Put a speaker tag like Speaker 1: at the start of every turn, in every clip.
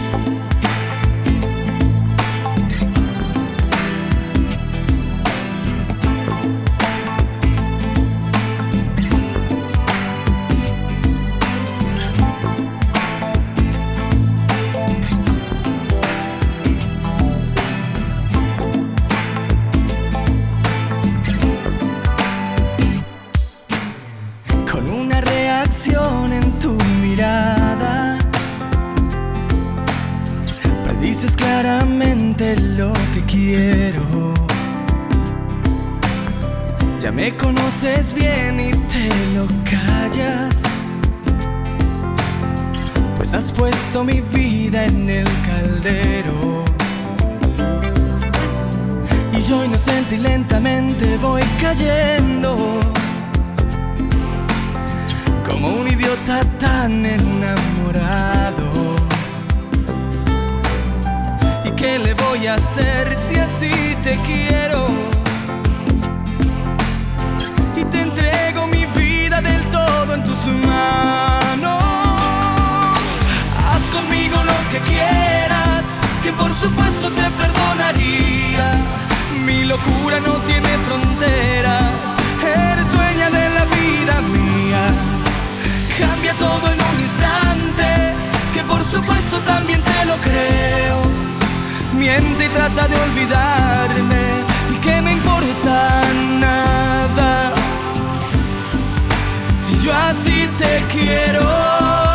Speaker 1: En tu mirada predices claramente lo que quiero. Ya me conoces bien y te lo callas, pues has puesto mi vida en el caldero. Y yo inocente y lentamente voy cayendo, como un idiota tan enamorado. ¿Y qué le voy a hacer si así te quiero? Y te entrego mi vida del todo en tus manos. Haz conmigo lo que quieras, que por supuesto te perdonaría. Mi locura no tiene fronteras, eres dueña de la vida mía. Cambia todo en un instante, que por supuesto también te lo creo. Miente y trata de olvidarme, y que me importa nada si yo así te quiero.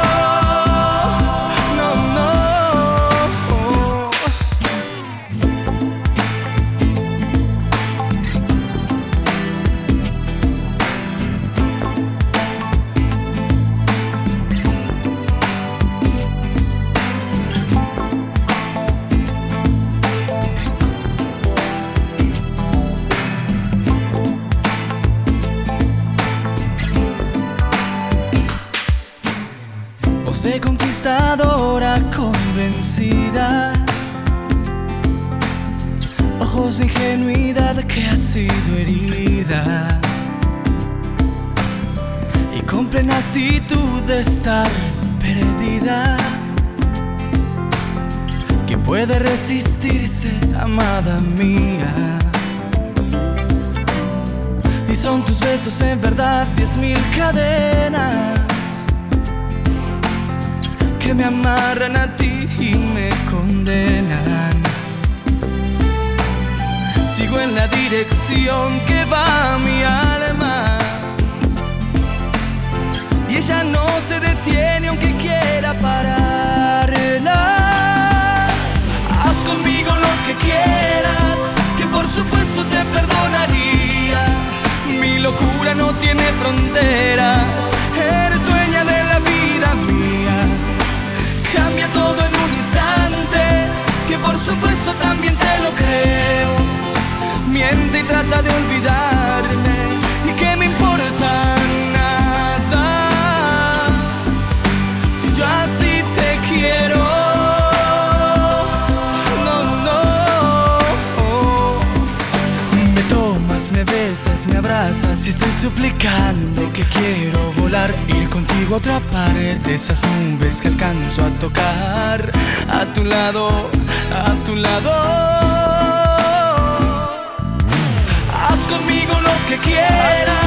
Speaker 1: De conquistadora convencida, ojos de ingenuidad que ha sido herida, y con plena actitud de estar perdida. ¿Quién puede resistirse, amada mía? Y son tus besos en verdad 10,000 cadenas que me amarran a ti y me condenan. Sigo en la dirección que va mi alma, y ella no se detiene aunque quiera pararla. Haz conmigo lo que quieras, que por supuesto te perdonaría. Mi locura no tiene fronteras, eres dueña de la vida mía. Cambia todo en un instante, que por supuesto también te lo creo. Miente y trata de olvidarme, y que me importa nada si yo así te quiero. No, no. Me tomas, me besas, me abrazas y estoy suplicando que quiero volar, ir contigo a otra parte de esas nubes que alcanzo a tocar. A tu lado, a tu lado. Haz conmigo lo que quieras,